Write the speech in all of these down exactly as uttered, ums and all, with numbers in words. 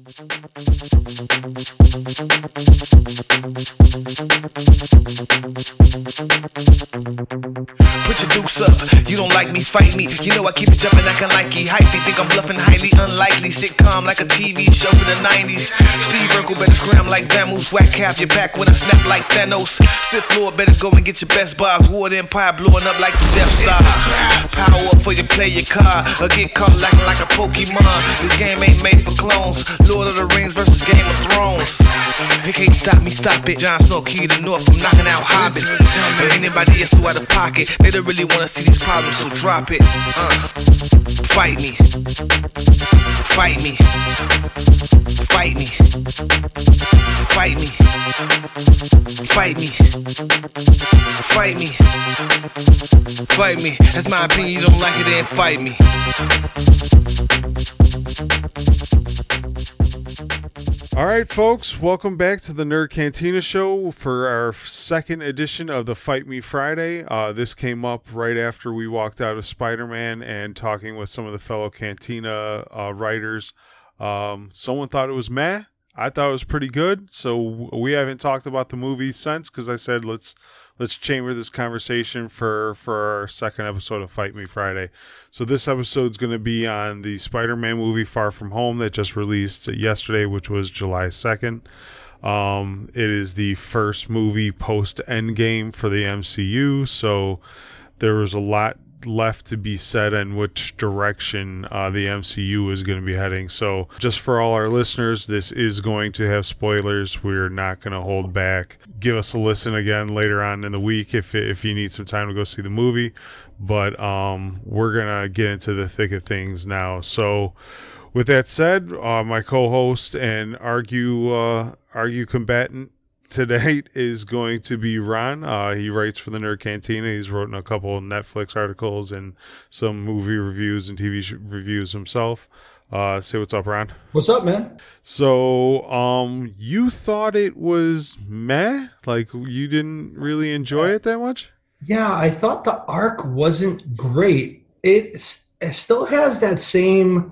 Put your dukes up, you don't like me, fight me. You know I keep it jumping, acting like he hypey. Think I'm bluffing, highly unlikely. Sitcom like a T V show for the nineties. Steve Urkel better scram like Vamoose. Whack half your back when I snap like Thanos. Sith Lord better go and get your best bars. War Empire blowing up like the Death Star. Power up for you play your car, or get caught lacking like a Pokemon. This game ain't made for clones. Lord of the Rings versus Game of Thrones. They can't stop me, stop it. Jon Snow, King of the North, I'm knocking out hobbits. Or anybody else who out of pocket. They don't really wanna see these problems, so drop it. Uh. Fight me. Fight me. Fight me. Fight me. Fight me. Fight me. Fight me. That's my opinion. You don't like it, then fight me. All right, folks, welcome back to the Nerd Cantina Show for our second edition of the Fight Me Friday. Uh, this came up right after we walked out of Spider-Man and talking with some of the fellow Cantina uh, writers. Um, someone thought it was meh. I thought it was pretty good. So we haven't talked about the movie since because I said let's let's chamber this conversation for, for our second episode of Fight Me Friday. So this episode is going to be on the Spider-Man movie Far From Home that just released yesterday, which was July second. Um, it is the first movie post-Endgame for the M C U, so there was a lot left to be said in which direction uh, the M C U is going to be heading. So just for all our listeners, this is going to have spoilers. We're not going to hold back. Give us a listen again later on in the week if if you need some time to go see the movie. But um, we're going to get into the thick of things now. So with that said, uh, my co-host and argue uh, argue combatant today is going to be Ron. Uh, he writes for the Nerd Cantina. He's written a couple of Netflix articles and some movie reviews and T V sh- reviews himself. Uh, say what's up, Ron. What's up, man? So, um, you thought it was meh? Like, you didn't really enjoy it that much? Yeah, I thought the arc wasn't great. It, it still has that same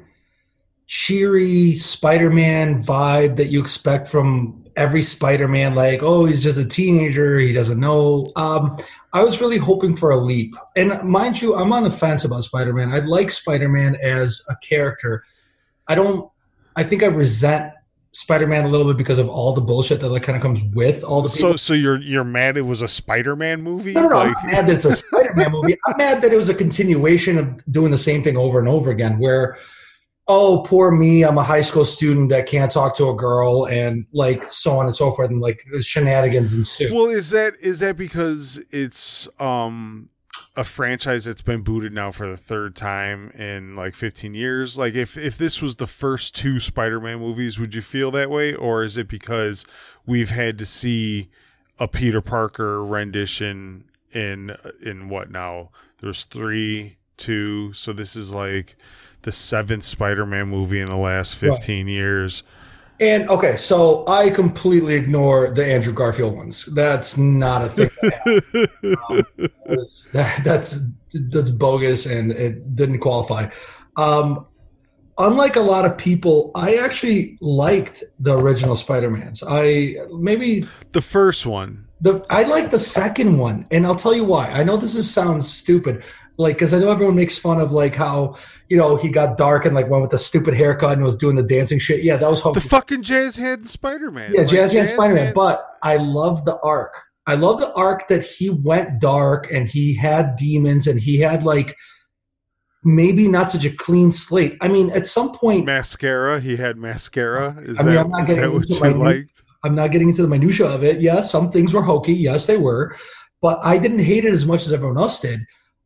cheery Spider-Man vibe that you expect from every Spider-Man, like, oh, he's just a teenager, he doesn't know. Um, I was really hoping for a leap. And mind you, I'm on the fence about Spider-Man. I like Spider-Man as a character. I don't, I think I resent Spider-Man a little bit because of all the bullshit that like kind of comes with all the people. So, so you're you're mad it was a Spider-Man movie? No, no, no. Like... I'm mad that it's a Spider-Man movie. I'm mad that it was a continuation of doing the same thing over and over again where, oh, poor me, I'm a high school student that can't talk to a girl and like so on and so forth and like shenanigans ensue. Well, is that is that because it's um a franchise that's been booted now for the third time in like fifteen years? Like if, if this was the first two Spider-Man movies, would you feel that way? Or is it because we've had to see a Peter Parker rendition in in what now? There's three, two, so this is like the seventh Spider-Man movie in the last fifteen right. years. And okay, so I completely ignore the Andrew Garfield ones. That's not a thing. That um, that, that's that's bogus and it didn't qualify. Um, unlike a lot of people, I actually liked the original Spider-Mans. I maybe the first one. The I like the second one, and I'll tell you why. I know this is, sounds stupid, like because I know everyone makes fun of like how you know he got dark and like went with the stupid haircut and was doing the dancing shit. Yeah, that was how the fucking Jazz Hand Spider-Man. Yeah, like, Jazz Hand Spider-Man. Hand... But I love the arc. I love the arc that he went dark and he had demons and he had like maybe not such a clean slate. I mean, at some point, mascara. He had mascara. Is I mean, that, I'm not is that what you my, liked? I'm not getting into the minutia of it. Yes, some things were hokey. Yes, they were. But I didn't hate it as much as everyone else did.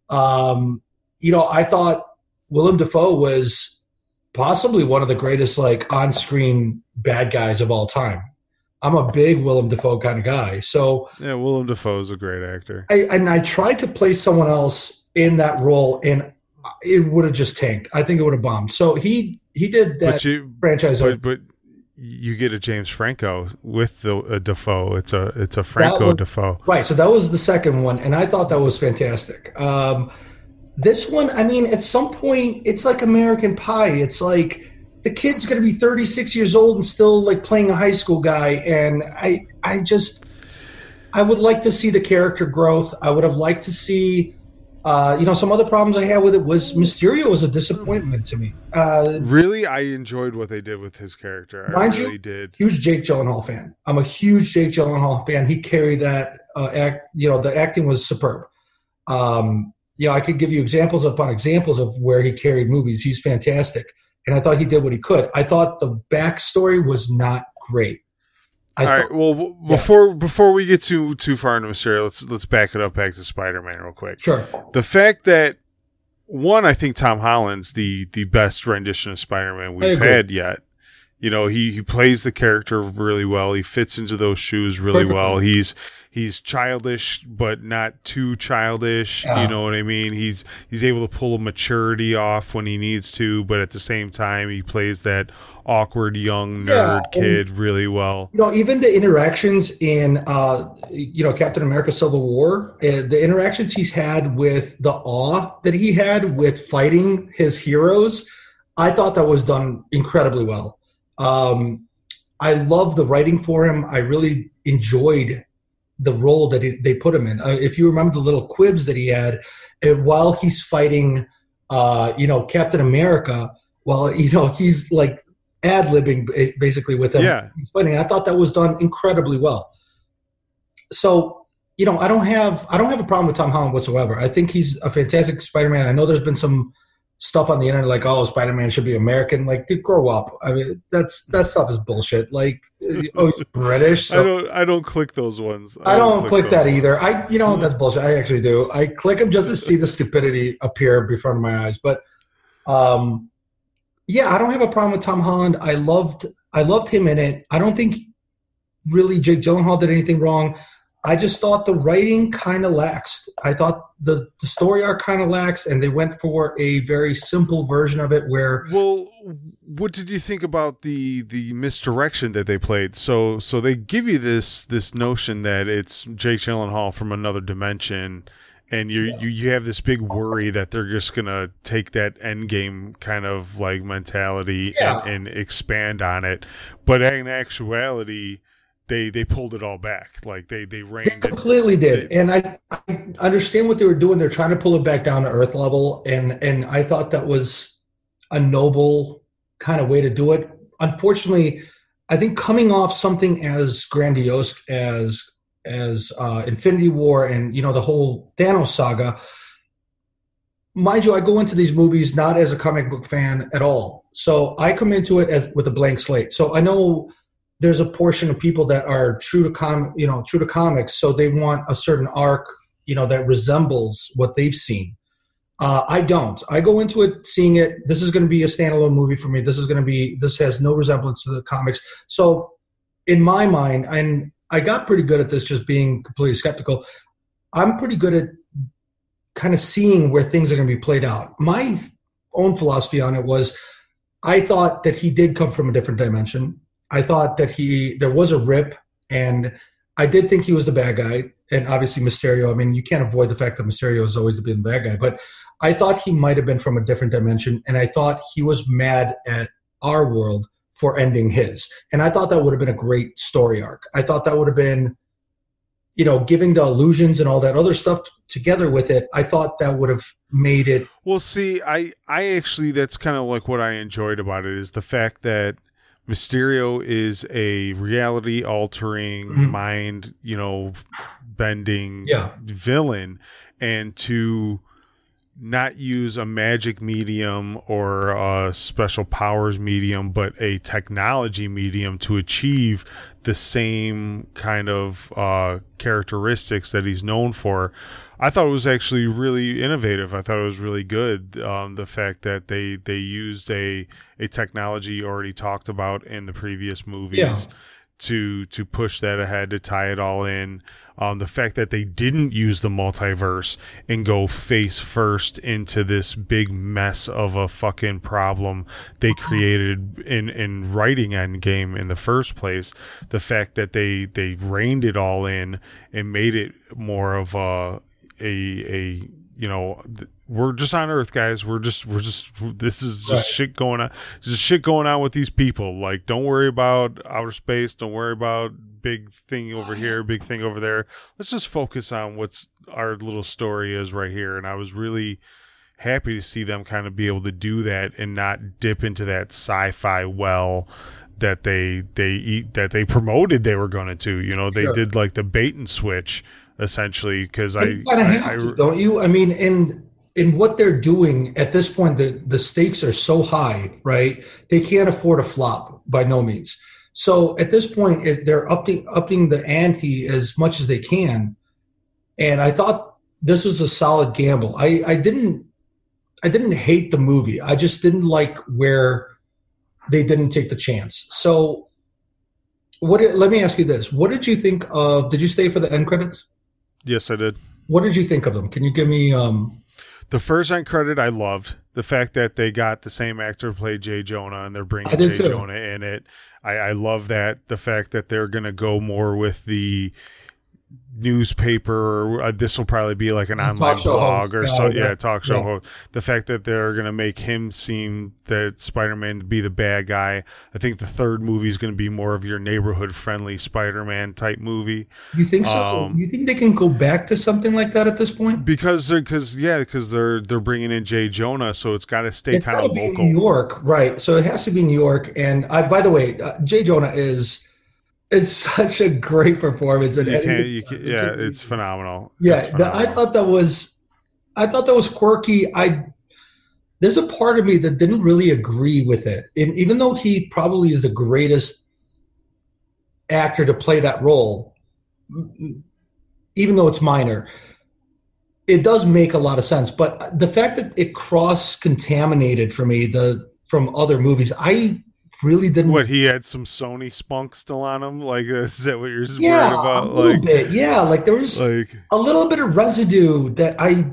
Um, you know, I thought Willem Dafoe was possibly one of the greatest, like, on-screen bad guys of all time. I'm a big Willem Dafoe kind of guy. So yeah, Willem Dafoe is a great actor. I, and I tried to play someone else in that role, and it would have just tanked. I think it would have bombed. So he he did that but you, franchise. But, but you get a James Franco with the a Dafoe. It's a it's a Franco was, Dafoe. Right. So that was the second one, and I thought that was fantastic. Um, this one, I mean, at some point, it's like American Pie. It's like the kid's going to be thirty-six years old and still like playing a high school guy. And I, I just, I would like to see the character growth. I would have liked to see, uh, you know, some other problems I had with it was Mysterio was a disappointment to me. Uh, really, I enjoyed what they did with his character. I really you, did. Huge Jake Gyllenhaal fan. I'm a huge Jake Gyllenhaal fan. He carried that uh, act. You know, the acting was superb. Um, you know, I could give you examples upon examples of where he carried movies. He's fantastic. And I thought he did what he could. I thought the backstory was not great. I All thought, right. Well, yeah. before before we get too too far into Mysterio, let's let's back it up back to Spider-Man real quick. Sure. The fact that one, I think Tom Holland's the the best rendition of Spider-Man we've had yet. You know, he, he plays the character really well. He fits into those shoes really Perfect. well. He's he's childish, but not too childish. Yeah. You know what I mean? He's he's able to pull a maturity off when he needs to, but at the same time, he plays that awkward young nerd yeah, kid really well. You know, even the interactions in uh, you know, Captain America: Civil War, uh, the interactions he's had with the awe that he had with fighting his heroes, I thought that was done incredibly well. Um, I love the writing for him. I really enjoyed the role that he, they put him in. Uh, if you remember the little quibs that he had uh, while he's fighting, uh, you know, Captain America, while, you know, he's like ad-libbing basically with him. Yeah. He's fighting. I thought that was done incredibly well. So, you know, I don't have, I don't have a problem with Tom Holland whatsoever. I think he's a fantastic Spider-Man. I know there's been some stuff on the internet like, oh, Spider-Man should be American. Like, dude, grow up. I mean, that's that stuff is bullshit. Like, oh, he's British. So I don't. I don't click those ones. I, I don't, don't click, click that ones. either. I, you know, that's bullshit. I actually do. I click them just to see the stupidity appear before my eyes. But, um, yeah, I don't have a problem with Tom Holland. I loved. I loved him in it. I don't think really Jake Gyllenhaal did anything wrong. I just thought the writing kind of laxed. I thought the, the story arc kind of laxed, and they went for a very simple version of it where... Well, what did you think about the the misdirection that they played? So so they give you this this notion that it's Jake Gyllenhaal from another dimension, and you yeah. you you have this big worry that they're just going to take that endgame kind of like mentality yeah. and, and expand on it. But in actuality... They they pulled it all back. Like they they reined they completely it. did. They, and I, I understand what they were doing. They're trying to pull it back down to earth level. And and I thought that was a noble kind of way to do it. Unfortunately, I think coming off something as grandiose as as uh, Infinity War and, you know, the whole Thanos saga, mind you, I go into these movies not as a comic book fan at all. So I come into it as with a blank slate. So I know there's a portion of people that are true to com, you know, true to comics, so they want a certain arc, you know, that resembles what they've seen. Uh, I don't. I go into it seeing it. This is going to be a standalone movie for me. This is going to be. This has no resemblance to the comics. So, in my mind, and I got pretty good at this, just being completely skeptical. I'm pretty good at kind of seeing where things are going to be played out. My own philosophy on it was, I thought that he did come from a different dimension. I thought that he there was a rip, and I did think he was the bad guy. And obviously Mysterio, I mean, you can't avoid the fact that Mysterio has always been the bad guy. But I thought he might have been from a different dimension, and I thought he was mad at our world for ending his. And I thought that would have been a great story arc. I thought that would have been, you know, giving the illusions and all that other stuff together with it. I thought that would have made it. Well, see, I, I actually, that's kind of like what I enjoyed about it is the fact that Mysterio is a reality altering, mm-hmm. mind, you know, bending yeah. villain, and to not use a magic medium or a special powers medium, but a technology medium to achieve the same kind of uh, characteristics that he's known for. I thought it was actually really innovative. I thought it was really good. Um, the fact that they, they used a, a technology already talked about in the previous movies yeah. to, to push that ahead, to tie it all in. Um, the fact that they didn't use the multiverse and go face first into this big mess of a fucking problem they created in, in writing Endgame in the first place. The fact that they, they reined it all in and made it more of a, a, a, you know, th- we're just on Earth, guys. We're just we're just this is just right. shit going on. Just shit going on with these people. Like, don't worry about outer space. Don't worry about big thing over here, big thing over there. Let's just focus on what's our little story is right here. And I was really happy to see them kind of be able to do that and not dip into that sci-fi well that they they eat that they promoted they were going to. You know, they sure. did like the bait and switch essentially because I, you kind of have I, to, don't you? I mean, in in what they're doing at this point, the the stakes are so high, right? They can't afford a flop by no means. So at this point, it, they're upping upping the ante as much as they can, and I thought this was a solid gamble. I, I didn't I didn't hate the movie. I just didn't like where they didn't take the chance. So, what? Let me ask you this: what did you think of? Did you stay for the end credits? Yes, I did. What did you think of them? Can you give me? Um, the first end credit I loved. The fact that they got the same actor to play Jay Jonah and they're bringing Jay too. Jonah in it. I, I love that. The fact that they're going to go more with the newspaper, uh, this will probably be like an online blog or so. Yeah, talk show host. The fact that they're going to make him seem that Spider-Man to be the bad guy. I think the third movie is going to be more of your neighborhood friendly Spider-Man type movie. You think so? Um, you think they can go back to something like that at this point? Because they're, because yeah, because they're they're bringing in Jay Jonah, so it's got to stay kind of local. New York, right? So it has to be New York. And I, by the way, uh, Jay Jonah is. It's such a great performance, and you can't, you can, yeah, it's phenomenal. Yeah, it's phenomenal. I thought that was, I thought that was quirky. I there's a part of me that didn't really agree with it, and even though he probably is the greatest actor to play that role, even though it's minor, it does make a lot of sense. But the fact that it cross-contaminated for me the from other movies, I. really didn't. What, he had some Sony spunk still on him? Like, is that what you're just yeah, worried about? A little like, bit, yeah. Like there was like, a little bit of residue that I,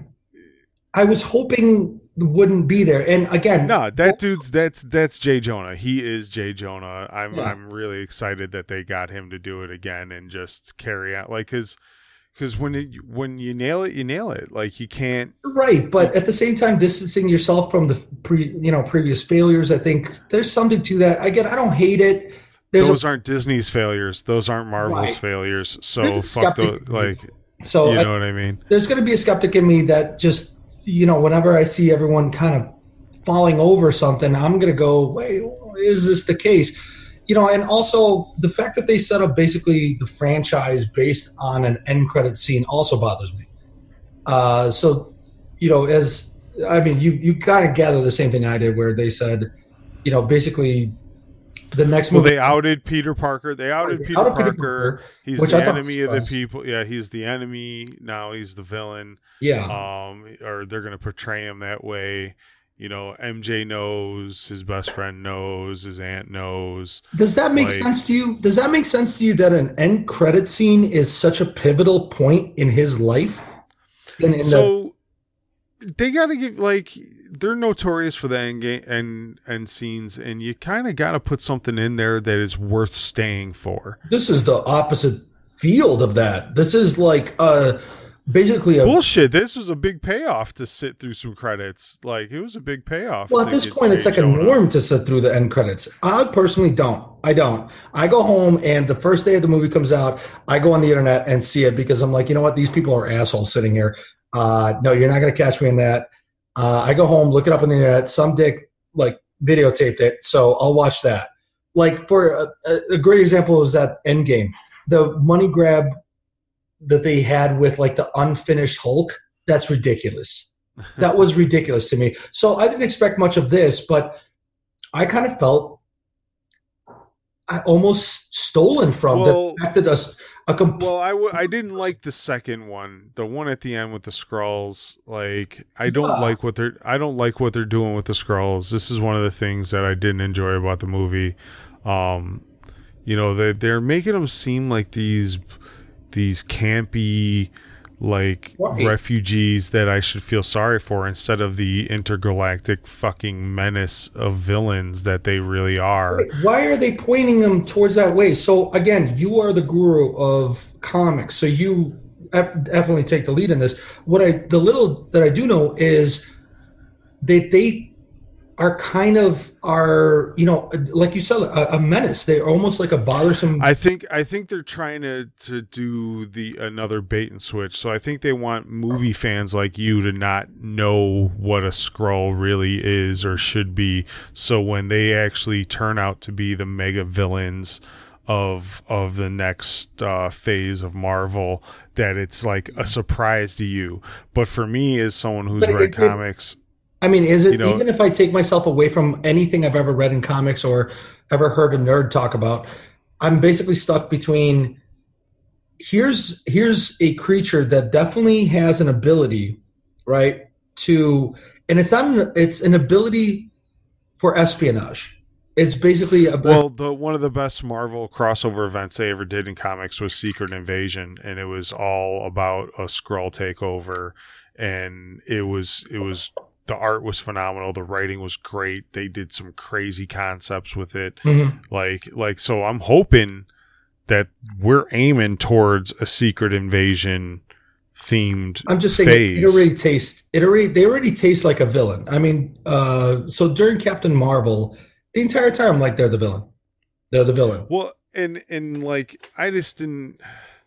I was hoping wouldn't be there. And again, no, that dude's that's that's Jay Jonah. He is Jay Jonah. I'm yeah. I'm really excited that they got him to do it again and just carry out like because. Because when it, when you nail it, you nail it. Like you can't, right? But at the same time, distancing yourself from the pre, you know, previous failures. I think there's something to that. Again, I don't hate it. There's those a, aren't Disney's failures. Those aren't Marvel's right. failures. So fuck those. Like, so you I, know what I mean? There's going to be a skeptic in me that just, you know, whenever I see everyone kind of falling over something, I'm going to go, wait, is this the case? You know, and also the fact that they set up basically the franchise based on an end credit scene also bothers me. Uh, so, you know, as I mean, you you kind of gather the same thing I did, where they said, you know, basically the next well, movie. Well, they outed Peter Parker. They outed they Peter, outed Parker. Peter Parker. He's the enemy of the people. Yeah, he's the enemy. Now he's the villain. Yeah. Um, or they're going to portray him that way. You know, M J knows, his best friend knows, his aunt knows. Does that make like, sense to you? Does that make sense to you that an end credit scene is such a pivotal point in his life? In, in so the- they got to give, like, they're notorious for the end game and end scenes, and you kind of got to put something in there that is worth staying for. This is the opposite field of that. This is like a. Basically, a, bullshit. This was a big payoff to sit through some credits. Like it was a big payoff. Well, at this point, it's like a norm to sit through the end credits. I personally don't. I don't. I go home and the first day of the movie comes out, I go on the internet and see it because I'm like, you know what? These people are assholes sitting here. Uh, no, you're not going to catch me in that. Uh, I go home, look it up on the internet. Some dick like videotaped it, so I'll watch that. Like for a, a great example is that Endgame, the money grab that they had with like the unfinished Hulk, that's ridiculous. That was ridiculous to me. So I didn't expect much of this, but I kind of felt I almost stolen from well, the fact that us a comp- well, I, w- I didn't like the second one, the one at the end with the Skrulls. Like I don't yeah. like what they're I don't like what they're doing with the Skrulls. This is one of the things that I didn't enjoy about the movie. Um, you know, they they're making them seem like these. These campy, like right. refugees that I should feel sorry for instead of the intergalactic fucking menace of villains that they really are. Why are they pointing them towards that way? So again, you are the guru of comics. So you, definitely take the lead in this. What I the little that I do know is that they are kind of are you know like you said a, a menace. They're almost like a bothersome. I think I think they're trying to to do the another bait and switch. So I think they want movie fans like you to not know what a Skrull really is or should be. So when they actually turn out to be the mega villains of of the next uh, phase of Marvel, that it's like a surprise to you. But for me, as someone who's read it, comics. It, I mean, is it you know, even if I take myself away from anything I've ever read in comics or ever heard a nerd talk about, I'm basically stuck between here's here's a creature that definitely has an ability, right? To and it's not an, it's an ability for espionage. It's basically a well, the one of the best Marvel crossover events they ever did in comics was Secret Invasion, and it was all about a Skrull takeover, and it was it was. The art was phenomenal. The writing was great. They did some crazy concepts with it. Mm-hmm. Like, like, so I'm hoping that we're aiming towards a Secret Invasion themed I'm just saying phase. It, it already tastes, it already, they already taste like a villain. I mean, uh, so during Captain Marvel, the entire time, like they're the villain. They're the villain. Well, and, and like, I just didn't,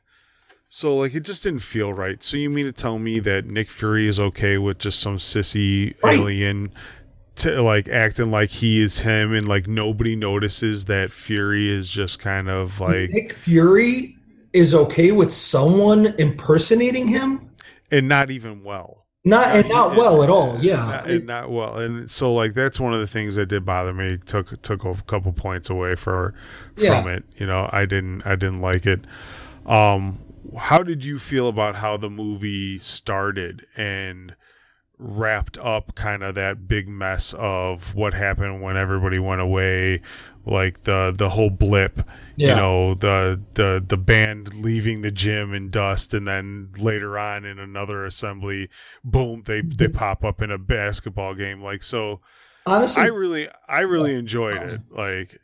So, like, it just didn't feel right. So you mean to tell me that Nick Fury is okay with just some sissy right. alien, to, like, acting like he is him, and, like, nobody notices that Fury is just kind of, like... Nick Fury is okay with someone impersonating him? And not even well. Not And not and, well at all, yeah. Not, and not well. And so, like, that's one of the things that did bother me. Took took a couple points away for, yeah. from it. You know, I didn't, I didn't like it. Um... How did you feel about how the movie started and wrapped up kind of that big mess of what happened when everybody went away, like the the whole blip, yeah. you know, the the the band leaving the gym in dust, and then later on in another assembly, boom, they they pop up in a basketball game. Like, so honestly, I really I really enjoyed it. Like,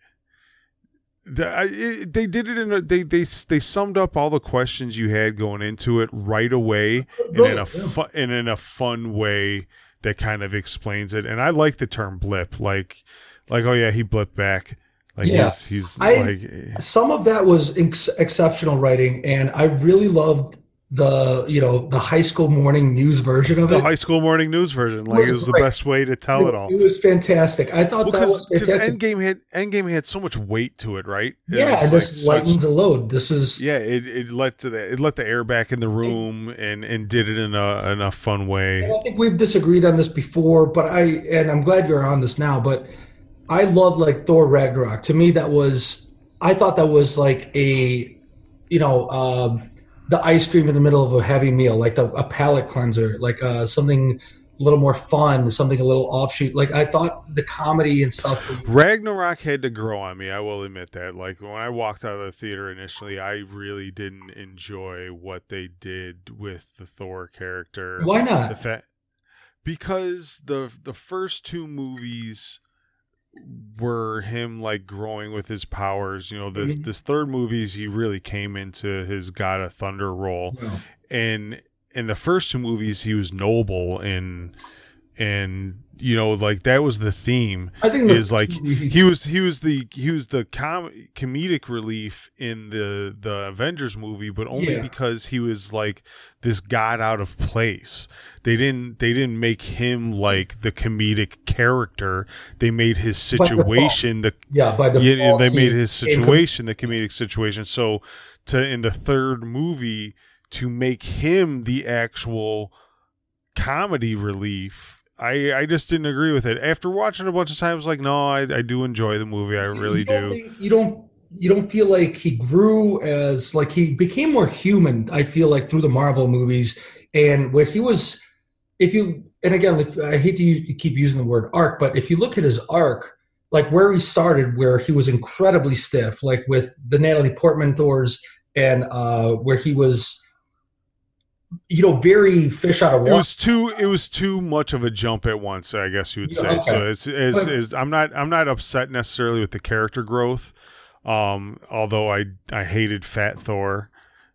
The, I, it, they did it in a they they they summed up all the questions you had going into it right away, and in a fu- and in a fun way that kind of explains it. And I like the term blip, like like oh yeah, he blipped back, like yeah. he's he's I, like some of that was ex- exceptional writing, and I really loved the you know the high school morning news version of the it. The high school morning news version, like it was, it was the best way to tell it, it all. It was fantastic. I thought well, that was fantastic. Endgame had Endgame had so much weight to it, right? It yeah, and this like lightens such, the load. This is yeah, it it let to the, it let the air back in the room and and did it in a in a fun way. And I think we've disagreed on this before, but I and I'm glad you're on this now. But I love like Thor Ragnarok. To me, that was I thought that was like a you know. Um, the ice cream in the middle of a heavy meal, like the, a palate cleanser, like uh, something a little more fun, something a little offshoot. Like I thought the comedy and stuff. Ragnarok had to grow on me. I will admit that. Like when I walked out of the theater initially, I really didn't enjoy what they did with the Thor character. Why not? The fa- because the the first two movies were him like growing with his powers. You know, this mm-hmm. this third movies he really came into his God of Thunder role, yeah. and in the first two movies he was noble and and you know like that was the theme. I think is the, like he was he was the he was the com- comedic relief in the the Avengers movie, but only yeah. because he was like this god out of place. They didn't they didn't make him like the comedic character. They made his situation the yeah by default, yeah, they made his situation the comedic situation. So to in the third movie to make him the actual comedy relief, I, I just didn't agree with it. After watching it a bunch of times, like, no, I, I do enjoy the movie. I really you do. Think, you don't you don't feel like he grew as like he became more human. I feel like through the Marvel movies, and where he was, if you and again, if, I hate to use, keep using the word arc, but if you look at his arc, like where he started, where he was incredibly stiff, like with the Natalie Portman Thors, and uh, where he was. You know, very fish out of water. It was too. It was too much of a jump at once. I guess you would say. Yeah, okay. So it's, it's, it's, I'm not. I'm not upset necessarily with the character growth. Um, although I I hated Fat Thor.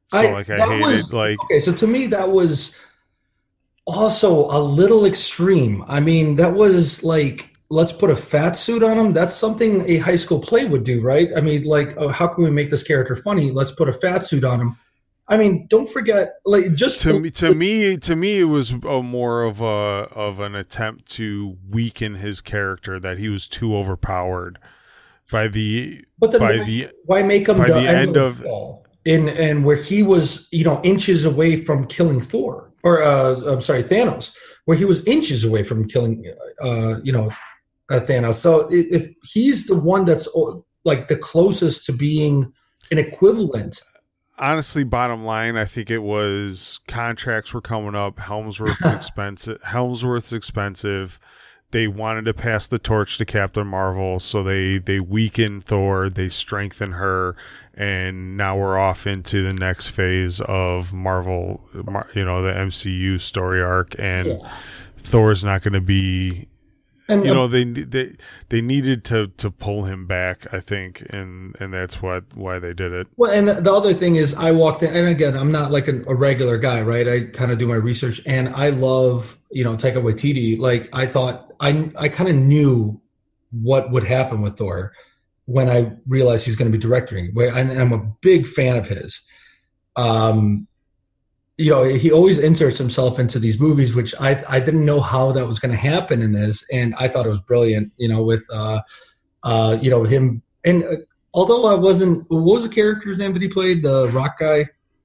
So I, like I that hated was, like okay. So to me, that was also a little extreme. I mean, that was like, let's put a fat suit on him. That's something a high school play would do, right? I mean, like, oh, how can we make this character funny? Let's put a fat suit on him. I mean, don't forget, like, just to the, me, to me, to me, it was a more of a of an attempt to weaken his character, that he was too overpowered by the but then by why, the why make him by the, the end of Fall in and where he was, you know, inches away from killing Thor, or uh, I'm sorry, Thanos, where he was inches away from killing, uh, you know, uh, Thanos. So if he's the one that's like the closest to being an equivalent. Honestly, bottom line, I think it was contracts were coming up. Helmsworth's expensive. Helmsworth's expensive. They wanted to pass the torch to Captain Marvel, so they they weakened Thor. They strengthen her, and now we're off into the next phase of Marvel. You know, the M C U story arc, and yeah. Thor's not going to be. And, you know, they they they needed to, to pull him back, I think, and, and that's what why they did it. Well, and the other thing is, I walked in, and again, I'm not like an, a regular guy, right? I kind of do my research, and I love, you know, Taika Waititi. Like, I thought, I I kind of knew what would happen with Thor when I realized he's going to be directing. And I'm a big fan of his. Um, you know, he always inserts himself into these movies, which I I didn't know how that was going to happen in this, and I thought it was brilliant. You know, with uh, uh, you know him, and uh, although I wasn't, what was the character's name that he played? The rock guy,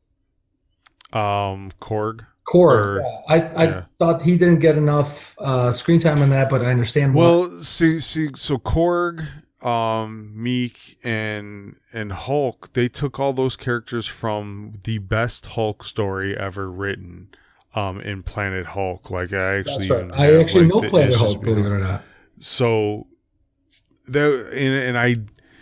um, Korg. Korg. Or, yeah. I I yeah. thought he didn't get enough uh, screen time on that, but I understand. Well, why. see, see, so Korg, um, Meek, and and Hulk, they took all those characters from the best Hulk story ever written, um, in Planet Hulk. Like I actually, That's right. even I have, actually like, know the Planet issues Hulk, believe it or not. So, that and, and I,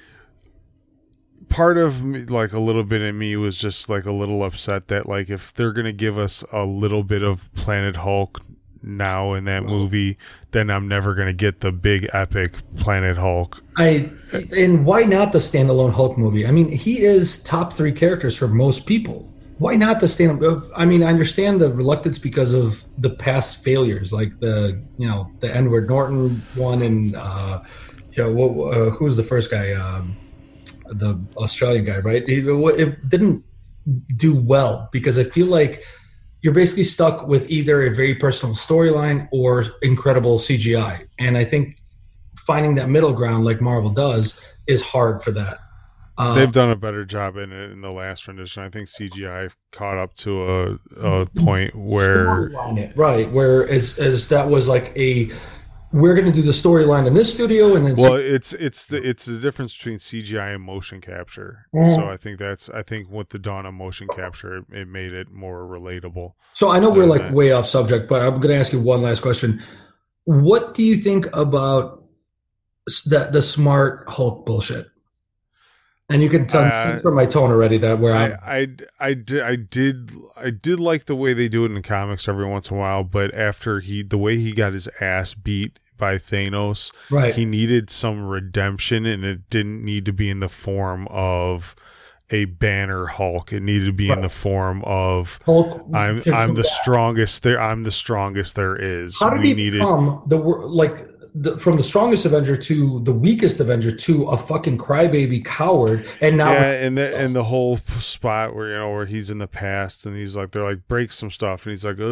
part of me, like a little bit in me was just like a little upset that like if they're gonna give us a little bit of Planet Hulk now in that movie, then I'm never going to get the big epic Planet Hulk. I and why not the standalone Hulk movie? I mean, he is top three characters for most people. Why not the stand? I mean, I understand the reluctance because of the past failures, like the you know the Edward Norton one, and uh, you know what, uh, who was the first guy, um, the Australian guy, right? It, it didn't do well because I feel like you're basically stuck with either a very personal storyline or incredible C G I. And I think finding that middle ground like Marvel does is hard for that. Um, They've done a better job in it in the last rendition. I think C G I caught up to a, a point where... Right, where as, as that was like a... We're going to do the storyline in this studio, and then well, it's it's the it's the difference between C G I and motion capture. Mm. So I think that's I think with the dawn of motion capture, it, it made it more relatable. So I know we're like that. way off subject, but I'm going to ask you one last question. What do you think about that the smart Hulk bullshit? And you can tell uh, from my tone already that where I I'm, I, I, did, I did I did like the way they do it in the comics every once in a while, but after he the way he got his ass beat by Thanos, right. he needed some redemption, and it didn't need to be in the form of a Banner Hulk. It needed to be right. in the form of Hulk. I'm I'm the back. strongest there. I'm the strongest there is. How did we he needed, become the like the, from the strongest Avenger to the weakest Avenger to a fucking crybaby coward? And now, yeah, and the and the whole spot where you know where he's in the past and he's like they're like break some stuff and he's like, ugh,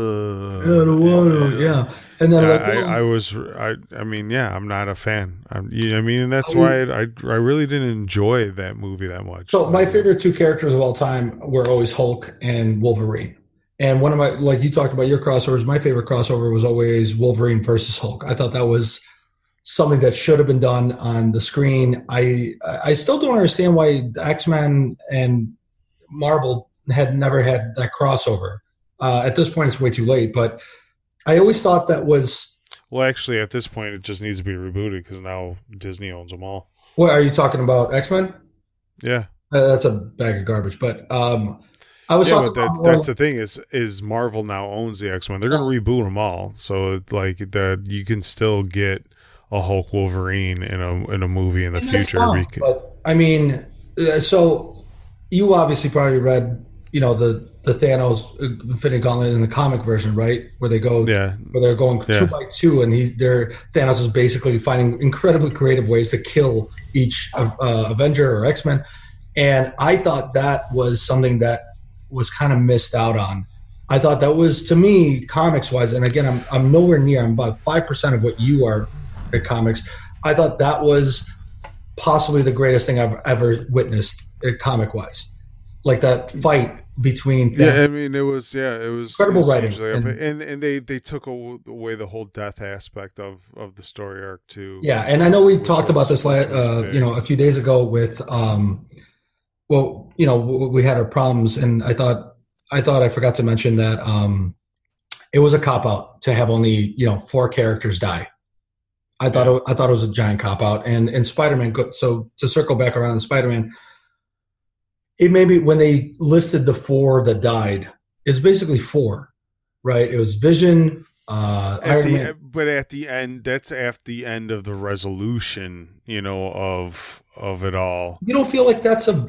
I don't want to, yeah. And then I, like, well, I, I was I I mean yeah I'm not a fan. I'm, you know what I mean, and that's I mean, why I I really didn't enjoy that movie that much. So my favorite two characters of all time were always Hulk and Wolverine. And one of my, like you talked about your crossovers, my favorite crossover was always Wolverine versus Hulk. I thought that was something that should have been done on the screen. I I still don't understand why X-Men and Marvel had never had that crossover. Uh, at this point, it's way too late. But I always thought that was... Well, actually, at this point, it just needs to be rebooted because now Disney owns them all. What, are you talking about X-Men? Yeah. Uh, that's a bag of garbage. But... Um, I was yeah, but that, that's the thing is is Marvel now owns the X-Men. They're going to reboot them all, so like that you can still get a Hulk Wolverine in a in a movie in the future. Fun, but I mean, so you obviously probably read you know, the the Thanos Infinity Gauntlet in the comic version, right? Where they go, yeah. where they're going yeah. two by two, and he, they're Thanos is basically finding incredibly creative ways to kill each uh, Avenger or X-Men. And I thought that was something that was kind of missed out on. I thought that was, to me, comics wise, and again, I'm I'm nowhere near. I'm about five percent of what you are at comics. I thought that was possibly the greatest thing I've ever witnessed comic wise. Like that fight between yeah, I mean it was yeah it was incredible it was writing, and, and, and and they they took away the whole death aspect of of the story arc too. Yeah, and I know we talked was, about this last, uh, you know a few days ago with um, well, you know we had our problems, and I thought I thought I forgot to mention that um, it was a cop out to have only you know four characters die. I thought yeah. it, I thought it was a giant cop out, and and Spider-Man. So to circle back around Spider-Man. It made me, when they listed the four that died, it's basically four, right? It was Vision, uh, at Iron the, Man. But at the end, that's at the end of the resolution, you know, of of it all. You don't feel like that's a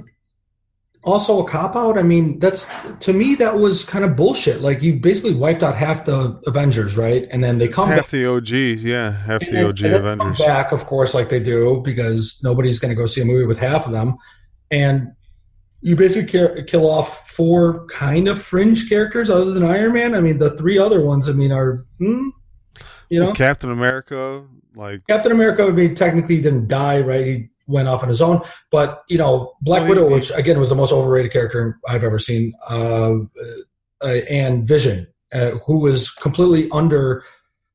also a cop out? I mean, that's to me that was kind of bullshit. Like you basically wiped out half the Avengers, right? And then they it's come half back. the O G, yeah, half and the then, O G and Avengers come back, of course, like they do, because nobody's going to go see a movie with half of them, and. You basically kill off four kind of fringe characters other than Iron Man. I mean, the three other ones, I mean, are, hmm, you know. Well, Captain America, like. Captain America, I mean, technically didn't die, right? He went off on his own. But, you know, Black well, Widow, he, which, again, was the most overrated character I've ever seen, uh, uh, and Vision, uh, who was completely under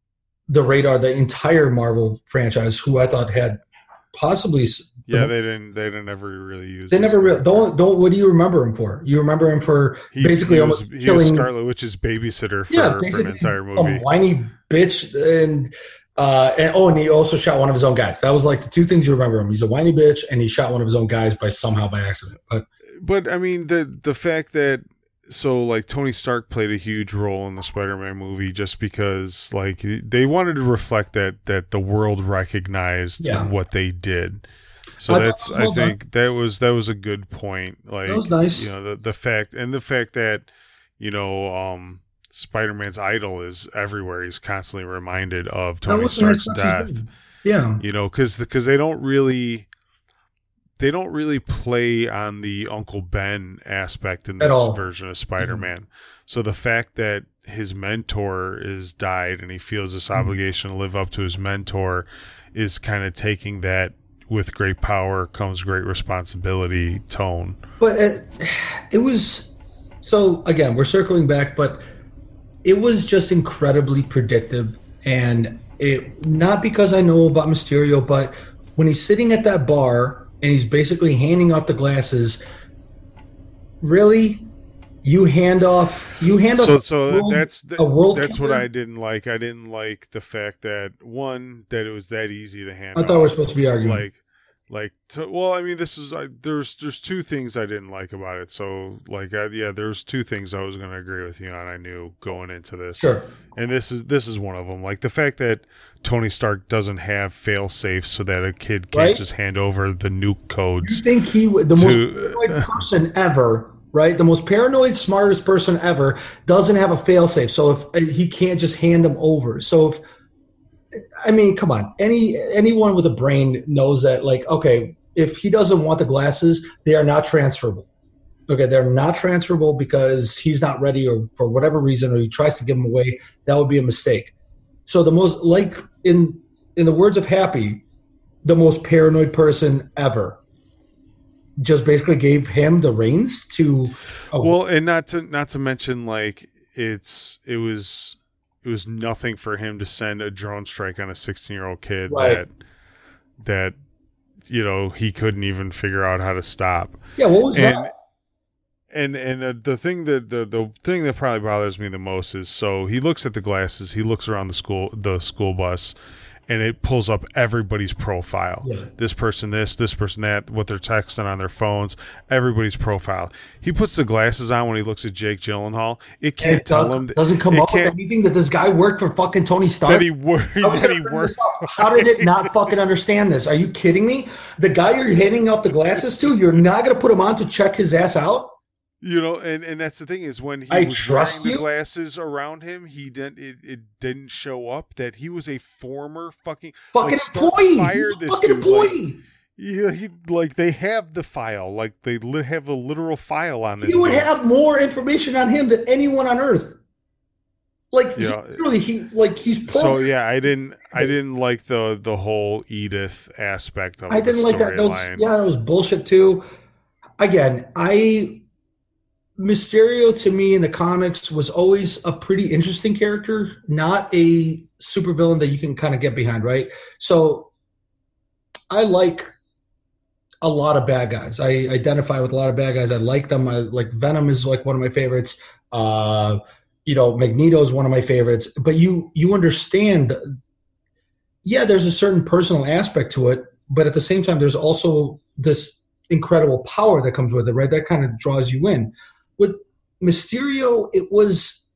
the radar, the entire Marvel franchise, who I thought had possibly... Yeah, they didn't. They didn't ever really use. They never really don't. Don't. What do you remember him for? You remember him for he, basically he almost was, he killing was Scarlet Witch's babysitter for, yeah, for an entire movie. Some whiny bitch, and uh, and oh, and he also shot one of his own guys. That was like the two things you remember him. He's a whiny bitch, and he shot one of his own guys by somehow by accident. But but I mean the the fact that. So, like, Tony Stark played a huge role in the Spider-Man movie just because, like, they wanted to reflect that that the world recognized yeah. what they did. So I that's, I think, that was that was a good point. Like, that was nice. You know, the the fact and the fact that, you know, um, Spider-Man's idol is everywhere. He's constantly reminded of Tony Stark's nice death. Yeah, you know, because because they don't really. They don't really play on the Uncle Ben aspect in this version of Spider-Man. Mm-hmm. So the fact that his mentor is died and he feels this mm-hmm. obligation to live up to his mentor is kind of taking that with great power comes great responsibility tone. But it, it was, so again, we're circling back, but it was just incredibly predictive. And it, not because I know about Mysterio, but when he's sitting at that bar, and he's basically handing off the glasses. Really, you hand off you hand so, off so world, that's the, a world. That's killer? what I didn't like. I didn't like the fact that one that it was that easy to hand. I thought off. we were supposed to be arguing. Like, like to, well, I mean, this is uh, there's there's two things I didn't like about it. So like, I, yeah, there's two things I was going to agree with you on. I knew going into this. Sure. And this is this is one of them. Like the fact that Tony Stark doesn't have fail safes so that a kid can't right? just hand over the nuke codes. You think he the to, most paranoid person ever, right? The most paranoid, smartest person ever doesn't have a fail safe. So if he can't just hand them over. So if I mean, come on, any anyone with a brain knows that. Like, okay, if he doesn't want the glasses, they are not transferable. Okay, they're not transferable because he's not ready, or for whatever reason, or he tries to give them away. That would be a mistake. So the most, like in in the words of Happy, the most paranoid person ever just basically gave him the reins to. Oh. Well, and not to not to mention, like it's it was it was nothing for him to send a drone strike on a sixteen year old kid right. that that you know he couldn't even figure out how to stop. Yeah, what was and, that? And and uh, the thing that the the thing that probably bothers me the most is so he looks at the glasses, he looks around the school the school bus, and it pulls up everybody's profile. Yeah. This person, this, this person, that, what they're texting on their phones, everybody's profile. He puts the glasses on when he looks at Jake Gyllenhaal. It can't it tell does, him. That, doesn't come up with anything that this guy worked for fucking Tony Stark. That he worked. That he worked. How did it not fucking understand this? Are you kidding me? The guy you're handing off the glasses to, you're not going to put him on to check his ass out? You know, and, and that's the thing is when he I was trust wearing you? the glasses around him, he didn't. It, it didn't show up that he was a former fucking Fucking like, Stark employee. fired He's a this fucking dude. Like, employee. yeah, he like they have the file, like they li- have a literal file on this. You would dude. have more information on him than anyone on Earth. Like, Yeah. he, literally, he like he's. So programmed. yeah, I didn't. I didn't like the the whole Edith aspect of I the didn't like that. Those, storyline. yeah, that was bullshit too. Again, I Mysterio to me in the comics was always a pretty interesting character, not a supervillain that you can kind of get behind, right? So I like a lot of bad guys. I identify with a lot of bad guys. I like them. I like Venom is like one of my favorites. Uh, you know, Magneto is one of my favorites. But you you understand, yeah, there's a certain personal aspect to it, but at the same time, there's also this incredible power that comes with it, right? That kind of draws you in. With Mysterio, it was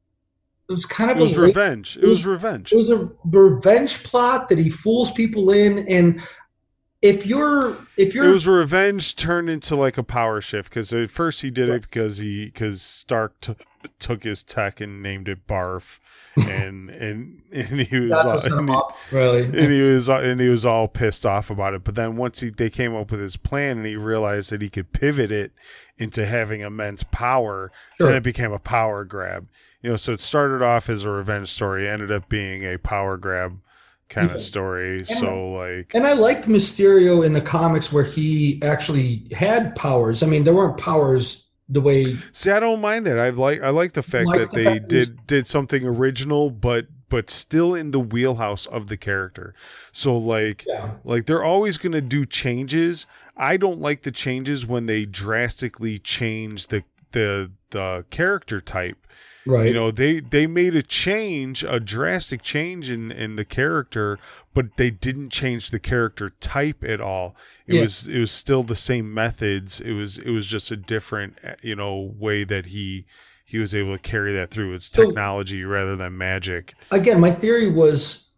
it was kind of It was a revenge. It was revenge. It was a revenge plot that he fools people in, and if you're if you're It was revenge turned into like a power shift because at first he did it because he because Stark t- took his tech and named it Barf, and and and he was That all, was him and, he, up, really. and he was and he was all pissed off about it. But then once he they came up with his plan and he realized that he could pivot it into having immense power, Sure. then it became a power grab. You know, so it started off as a revenge story, ended up being a power grab kind Yeah. of story. So like, And I liked Mysterio in the comics where he actually had powers. I mean, there weren't powers the way. see, I don't mind that. I like I like the fact Like that the they fact that did did something original, but but still in the wheelhouse of the character. So like Yeah. like they're always going to do changes. I don't like the changes when they drastically change the the the character type. Right. You know, they they made a change, a drastic change in in the character, but they didn't change the character type at all. It Yeah. was it was still the same methods. It was it was just a different, you know, way that he he was able to carry that through. It's So- technology rather than magic. Again, my theory was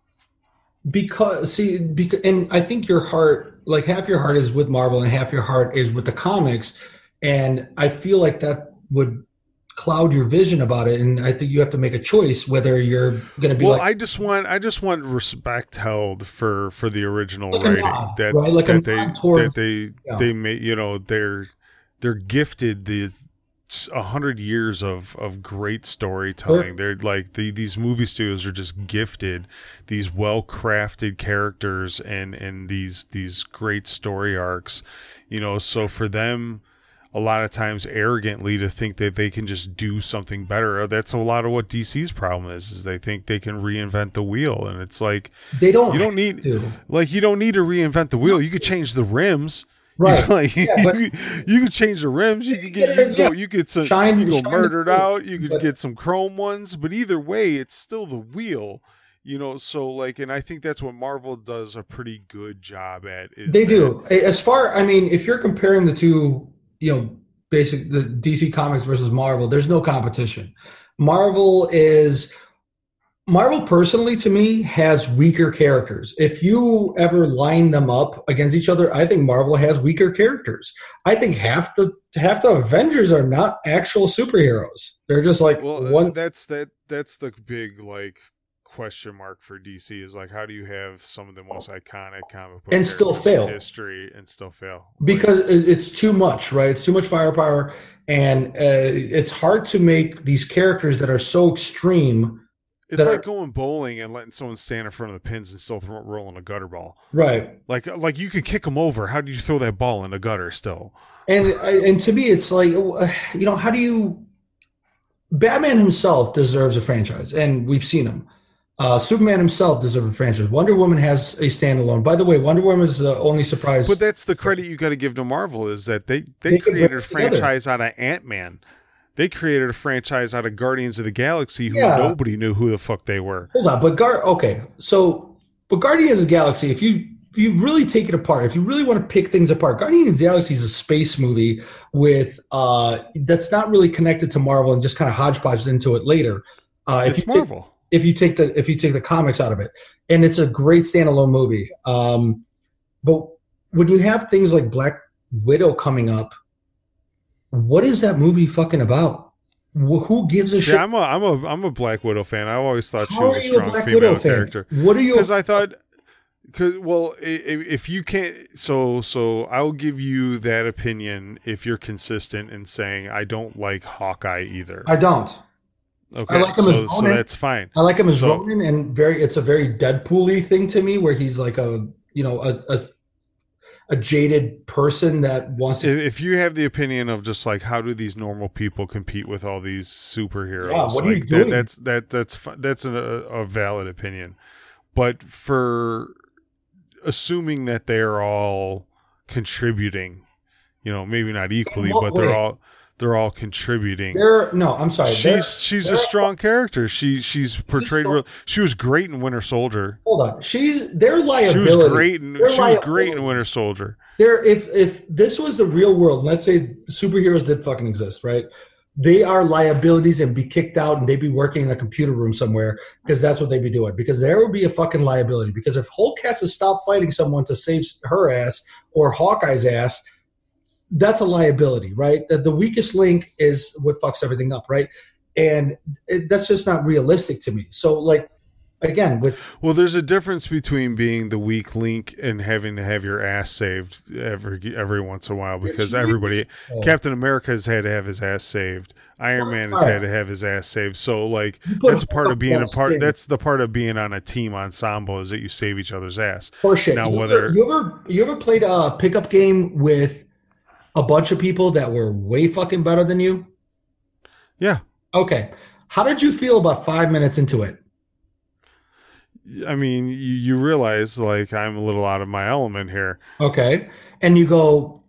because see, because, and I think your heart, like half your heart is with Marvel and half your heart is with the comics, and I feel like that would cloud your vision about it, and I think you have to make a choice whether you're going to be Well, like I just want I just want respect held for for the original Like a writing nod, that right? Like a that they nod toward- that they yeah. they made. You know, they're they're gifted the a hundred years of of great storytelling. Sure. They're like the these movie studios are just gifted these well crafted characters and and these these great story arcs. You know, so for them, a lot of times arrogantly to think that they can just do something better. That's a lot of what D C's problem is, is they think they can reinvent the wheel. And it's like, they don't you don't need, to. like, you don't need to reinvent the wheel. You could change the rims. Right. Like, Yeah, but- you, could, you could change the rims. You could get, you could Yeah. go, you could some, Shine- you could shine go the murdered wheel. out. You could But- get some chrome ones, but either way, it's still the wheel. You know, so like, and I think that's what Marvel does a pretty good job at. Is They that- do. As far, I mean, if you're comparing the two, you know, basic the D C Comics versus Marvel, there's no competition. Marvel is Marvel personally to me has weaker characters. If you ever line them up against each other, I think Marvel has weaker characters. I think half the half the Avengers are not actual superheroes. They're just like Well, uh, one. that's that. That's the big like question mark for D C is like, how do you have some of the most iconic comic book And still characters in fail. history and still fail? Because it- it's too much, right? It's too much firepower, and uh, it's hard to make these characters that are so extreme. It's that like are- going bowling and letting someone stand in front of the pins and still throw, rolling a gutter ball. Right. Like, like you could kick them over. How do you throw that ball in a gutter still? And and to me, it's like, you know, how do you? Batman himself deserves a franchise, and we've seen him. Uh, Superman himself deserves a franchise. Wonder Woman has a standalone. By the way, Wonder Woman is the only surprise. But that's the credit you got to give to Marvel is that they they, They can created bring a it together. franchise out of Ant-Man. They created a franchise out of Guardians of the Galaxy who Yeah. nobody knew who the fuck they were. Hold on, but Gar. Okay, so but Guardians of the Galaxy, if you if you really take it apart, if you really want to pick things apart, Guardians of the Galaxy is a space movie with uh that's not really connected to Marvel and just kind of hodgepodged into it later. Uh, if It's you take- Marvel. if you take the if you take the comics out of it, and it's a great standalone movie. Um, but when you have things like Black Widow coming up, what is that movie fucking about? Wh- Who gives a See, shit? I'm a I'm a I'm a Black Widow fan. I always thought she How was are a you a strong Black female Widow fan? character. What are you? Because I thought, cause well, i- i- if you can't, so so I will give you that opinion if you're consistent in saying I don't like Hawkeye either. I don't. Okay, I like him so as so Ronan. that's fine. I like him as So- Ronan, and very. It's a very Deadpool-y thing to me, where he's like a you know a a, a jaded person that wants to. If, if you have the opinion of just like how do these normal people compete with all these superheroes, Yeah, what are you like doing? that, that's that that's fi- that's a, a valid opinion. But for assuming that they're all contributing, you know, maybe not equally, In what but they're way? all they're all contributing. They're no, I'm sorry. they're- she's she's they're- a strong character. She she's portrayed real. She was great in Winter Soldier. Hold on, she's their She liability. was great in They're she was great in liabilities. Winter Soldier. They're if if this was the real world, let's say superheroes did fucking exist, right? They are liabilities and be kicked out, and they'd be working in a computer room somewhere because that's what they'd be doing. Because there would be a fucking liability. Because if Hulk has to stop fighting someone to save her ass or Hawkeye's ass, that's a liability, right? The, the weakest link is what fucks everything up, right? And it, that's just not realistic to me. So, like, again, with Well, there's a difference between being the weak link and having to have your ass saved every every once in a while because everybody, Oh. Captain America has had to have his ass saved. Iron Man has Alright. had to have his ass saved. So, like, You put that's a part of being a Hulk part. in. That's the part of being on a team ensemble is that you save each other's ass. Horseshit. Now, you whether ever, you ever you ever played a pickup game with a bunch of people that were way fucking better than you? yeah, Okay. How did you feel about five minutes into it? I mean, you, you realize like I'm a little out of my element here. Okay. And you go,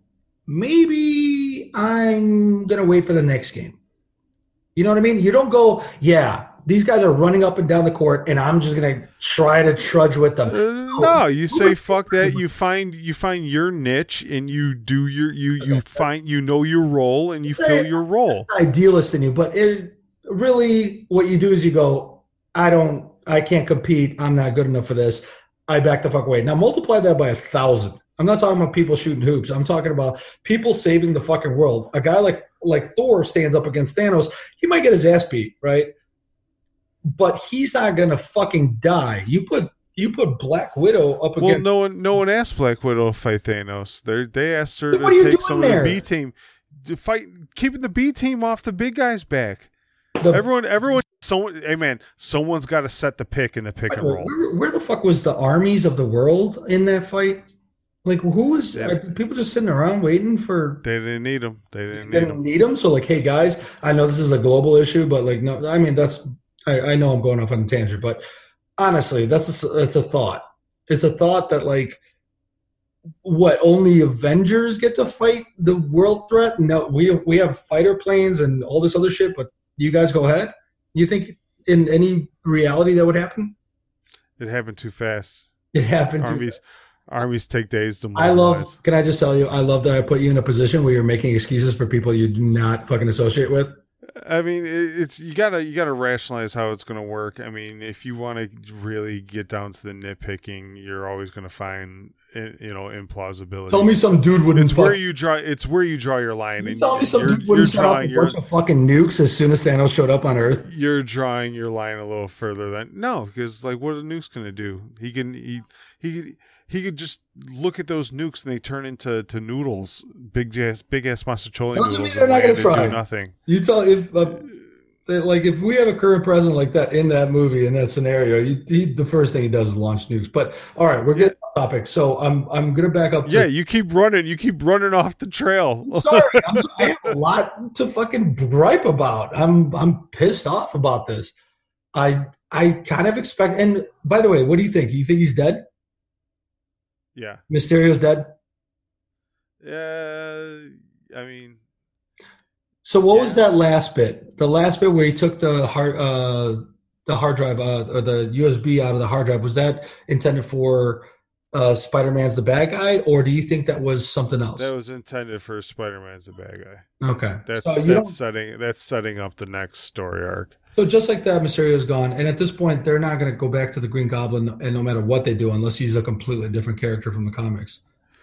maybe I'm gonna wait for the next game. You know what I mean? You don't go, yeah, these guys are running up and down the court, and I'm just gonna try to trudge with them. Uh, no, you say fuck that. You find you find your niche and you do your you you find you know your role and you fill your role. Idealist in you, but it really what you do is you go, I don't, I can't compete. I'm not good enough for this. I back the fuck away. Now multiply that by a thousand. I'm not talking about people shooting hoops. I'm talking about people saving the fucking world. A guy like like Thor stands up against Thanos. He might get his ass beat, right? But he's not gonna fucking die. You put you put Black Widow up Well, against. no one no one asked Black Widow to fight Thanos. They they asked her Then what are you to take doing some there? of the B team to fight, keeping the B team off the big guys' back. the, Everyone everyone. Someone, hey man, someone's got to set the pick in the pick and roll. where, where the fuck was the armies of the world in that fight? Like, who was Yeah. are people just sitting around waiting for? They didn't need him. They didn't They need didn't him. need them. So, like, hey guys, I know this is a global issue, but like, no, I mean that's I, I know I'm going off on a tangent, but honestly, that's a, that's a thought. It's a thought that like, what only Avengers get to fight the world threat? No, we we have fighter planes and all this other shit, but you guys go ahead. You think in any reality that would happen? It happened too fast. It happened to. Armies, armies take days to I mobilize. love. Can I just tell you? I love that I put you in a position where you're making excuses for people you do not fucking associate with. I mean, it- it's you gotta you gotta rationalize how it's gonna work. I mean, if you want to really get down to the nitpicking, you're always gonna find i- you know implausibility. Tell me some dude wouldn't. It's fuck- where you draw. It's where you draw your line. You and tell me some you're, dude you're wouldn't set up a drawing your bunch of fucking nukes as soon as Thanos showed up on Earth. you're drawing your line a little further than no, because like what are the nukes gonna do? He can he he he could just look at those nukes and they turn into to noodles, big ass big ass masticholi Doesn't noodles. mean they're not and gonna they try. do nothing. You tell if uh, that, like if we have a current president like that in that movie in that scenario, he, he, the first thing he does is launch nukes. But all right, we're getting off topic, so I'm I'm gonna back up. To, Yeah, you keep running. You keep running off the trail. sorry, I'm sorry, I have a lot to fucking gripe about. I'm I'm pissed off about this. I I kind of expect. And by the way, what do you think? You think he's dead? Yeah. Mysterio's dead. Uh, I mean, So what was Yeah. that last bit? The last bit where he took the hard uh, the hard drive uh, or the U S B out of the hard drive, was that intended for uh, Spider-Man's the bad guy, or do you think that was something else? that was intended for Spider-Man's the bad guy. Okay, That's so, you don't- that's setting that's setting up the next story arc. so just like that, Mysterio's gone, and at this point, they're not going to go back to the Green Goblin, and no matter what they do, unless he's a completely different character from the comics.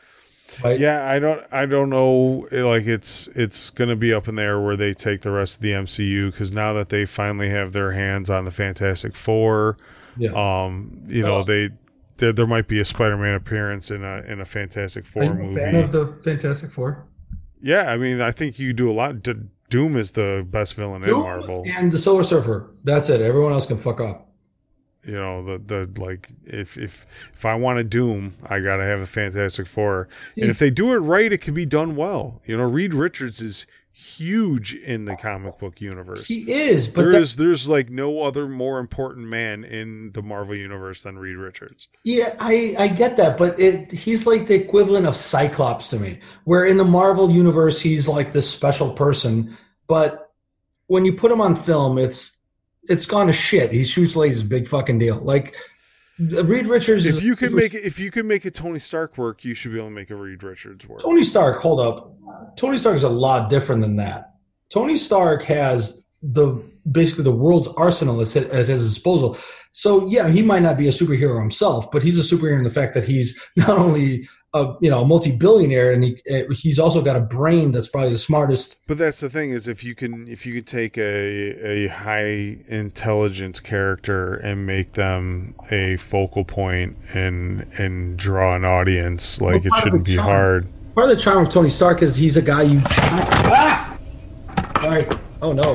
Right? Yeah, I don't I don't know, like it's it's going to be up in there where they take the rest of the M C U, cuz now that they finally have their hands on the Fantastic Four, Yeah. um you know, they there, there might be a Spider-Man appearance in a in a Fantastic Four Are you a movie. fan of the Fantastic Four? Yeah, I mean, I think you do a lot. D- Doom is the best villain in Doom Marvel. and the Silver Surfer. That's it. Everyone else can fuck off. You know, the the like if if if I want a Doom, I gotta have a Fantastic Four. And if they do it right, it can be done well. You know, Reed Richards is huge in the comic book universe. He is, but there that, is there's like no other more important man in the Marvel universe than Reed Richards. yeah, I I get that, but it, he's like the equivalent of Cyclops to me. Where in the Marvel universe, he's like this special person, but when you put him on film, it's it's gone to shit. He shoots lasers, big fucking deal. Like Reed Richards. If is, you could make it, if you could make a Tony Stark work, you should be able to make a Reed Richards work. Tony Stark, hold up. Tony Stark is a lot different than that. Tony Stark has the basically the world's arsenal at, at his disposal. So yeah, he might not be a superhero himself, but he's a superhero in the fact that he's not only a you know a multi-billionaire, and he he's also got a brain that's probably the smartest. But that's the thing is if you can if you could take a a high intelligence character and make them a focal point and and draw an audience, like it shouldn't be hard. Part of the charm of Tony Stark is he's a guy you. Ah! Sorry. Oh no.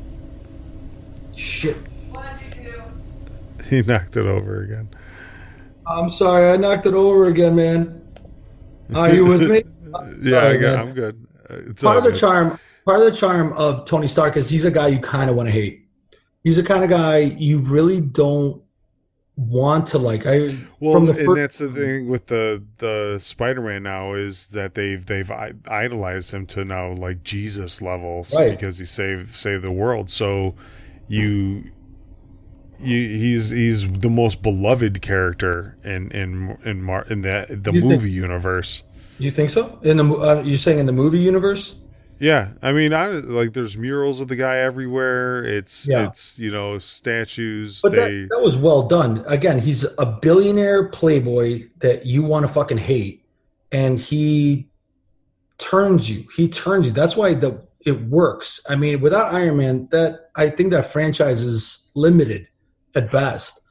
Shit. What did you do? He knocked it over again. I'm sorry, I knocked it over again, man. Are you with me? Yeah, Sorry, I got, man. I'm good. It's Part of the good. charm, part of the charm of Tony Stark is he's a guy you kind of want to hate. He's the kind of guy you really don't want to like. I Well, from the and first, that's the thing with the the Spider-Man now is that they've they've idolized him to now like Jesus levels, Right. because he saved saved the world. So you. You, he's he's the most beloved character in in in Mar, in the the You movie think- universe. you think so? In the uh, you're saying in the movie universe? Yeah, I mean, I like there's murals of the guy everywhere. It's Yeah. it's you know statues. But they that, that was well done. Again, he's a billionaire playboy that you want to fucking hate, and he turns you. He turns you. That's why the it works. I mean, without Iron Man, that I think that franchise is limited at best.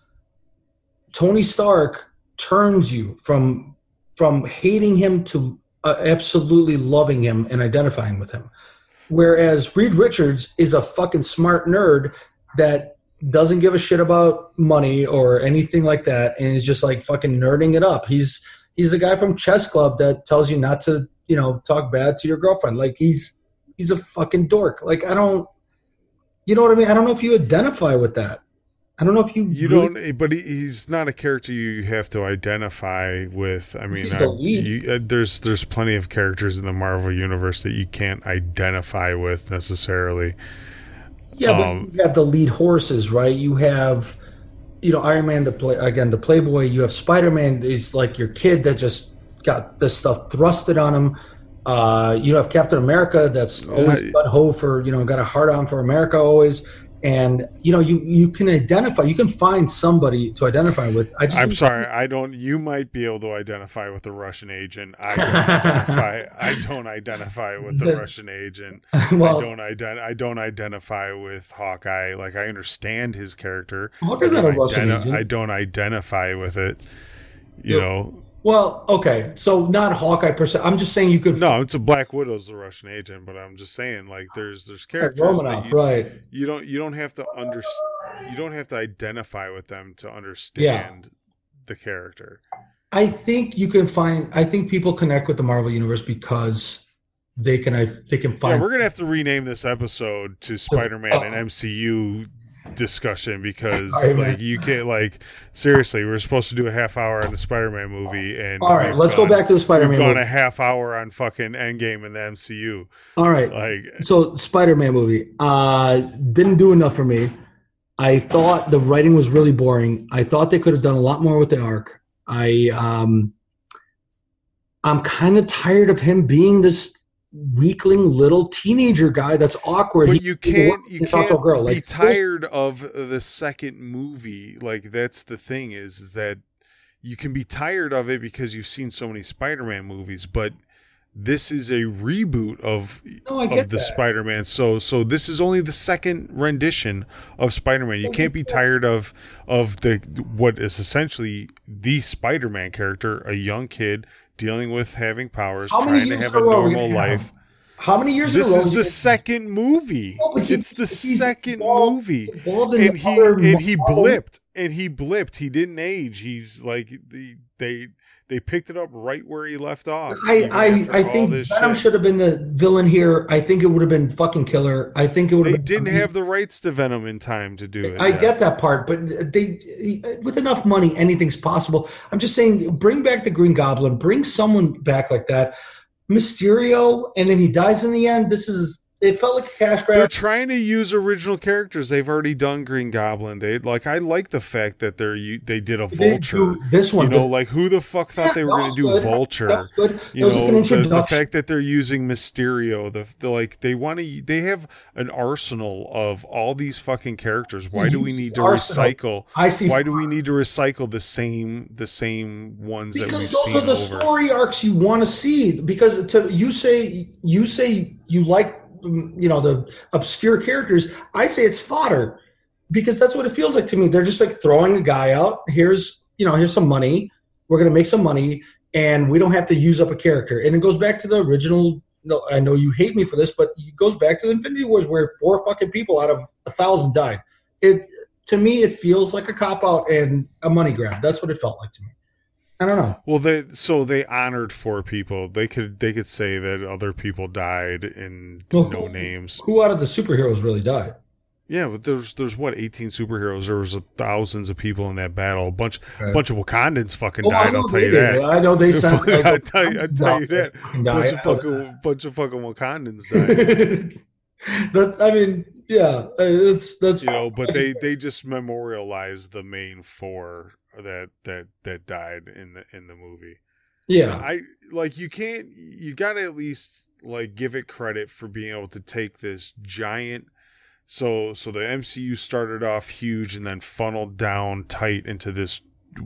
Tony Stark turns you from from hating him to uh, absolutely loving him and identifying with him. Whereas Reed Richards is a fucking smart nerd that doesn't give a shit about money or anything like that, and is just like fucking nerding it up. He's he's the guy from Chess Club that tells you not to, you know, talk bad to your girlfriend. Like he's he's a fucking dork. Like I don't, you know what I mean? I don't know if you identify with that. I don't know if you You really- don't, but he, he's not a character you have to identify with. I mean, He's the I- lead. you, uh, there's there's plenty of characters in the Marvel universe that you can't identify with necessarily. Yeah, but Um, you have the lead horses, right? You have, you know, Iron Man, the play again, the Playboy. You have Spider Man is like your kid that just got this stuff thrusted on him. Uh, you have Captain America that's always got ho for, you know, got a hard on for America always. And you know, you you can identify, you can find somebody to identify with. I just I'm sorry, I don't. You might be able to identify with the Russian agent. I don't identify. I don't identify with the The- Russian agent. well, I don't ident- I don't identify with Hawkeye. Like I understand his character. Hawkeye's I not a don't Russian identi- agent. I don't identify with it. You Yep. know. Well, okay, so not Hawkeye per se. I'm just saying you could. No, it's a Black Widow's the Russian agent, but I'm just saying like there's there's characters Romanoff, that you, right? you don't you don't have to under you don't have to identify with them to understand the character. I think you can find. I think people connect with the Marvel universe because they can. I they can Yeah, find. we're gonna have to rename this episode to Spider-Man and M C U discussion because Sorry, man. like you can't like seriously we're supposed to do a half hour on the Spider-Man movie and All right, we've let's gone- go back to the we've Spider-Man gone movie. a half hour on fucking Endgame and the M C U. All right, Like so Spider-Man movie uh, didn't do enough for me. I thought the writing was really boring. I thought they could have done a lot more with the arc. I um, I'm kind of tired of him being this weakling little teenager guy that's awkward. but He- you he can't wants you to talk to can't a girl. be Like, tired of the second movie. Like that's the thing is that you can be tired of it because you've seen so many Spider-Man movies, but this is a reboot of no, of the that. Spider-Man. So so this is only the second rendition of Spider-Man. You can't be tired of of the what is essentially the Spider-Man character, a young kid dealing with having powers, How trying to have a normal life. How many years this in a row? This is the second movie. No, he, it's the second involved, movie. Involved and he and he blipped. And he blipped. He didn't age. He's like the, they they picked it up right where he left off. I I, I think Venom should have been the villain here. I think it would have been fucking killer. I think it would have. They been didn't amazing. have the rights to Venom in time to do it. I yeah. get that part, but they with enough money, anything's possible. I'm just saying, bring back the Green Goblin. Bring someone back like that. Mysterio, and then he dies in the end. This is it felt like a cash grab. They're trying to use original characters. They've already done Green Goblin. They like I like the fact that they're they did a Vulture. This one, you know, like who the fuck thought yeah, they were going to do good. Vulture? You know, like the, the fact that they're using Mysterio. The, the like they want to. They have an arsenal of all these fucking characters. Why do we need to arsenal. recycle? I see. Why do we need to recycle the same the same ones because that we've those seen are the over? Story arcs you want to see. Because to you say you say you like. You know, the obscure characters, I say it's fodder because that's what it feels like to me. They're just like throwing a guy out. Here's, you know, here's some money. We're going to make some money and we don't have to use up a character. And it goes back to the original. No, I know you hate me for this, but it goes back to the Infinity Wars where four fucking people out of a thousand died. It, to me, it feels like a cop out and a money grab. That's what it felt like to me. I don't know. Well, they so they honored four people. They could they could say that other people died in well, no who, names. Who out of the superheroes really died? Yeah, but there's there's what eighteen superheroes. There was thousands of people in that battle. A bunch right. bunch of Wakandans fucking oh, died. I'll tell you that. that. I know they sound. Like I tell you, I tell you that. Bunch of fucking bunch of fucking Wakandans died. That's. I mean, yeah. That's that's. You know, but they they just memorialized the main four that that that died in the in the movie. Yeah. I like you can't you got to at least like give it credit for being able to take this giant so so the M C U started off huge and then funneled down tight into this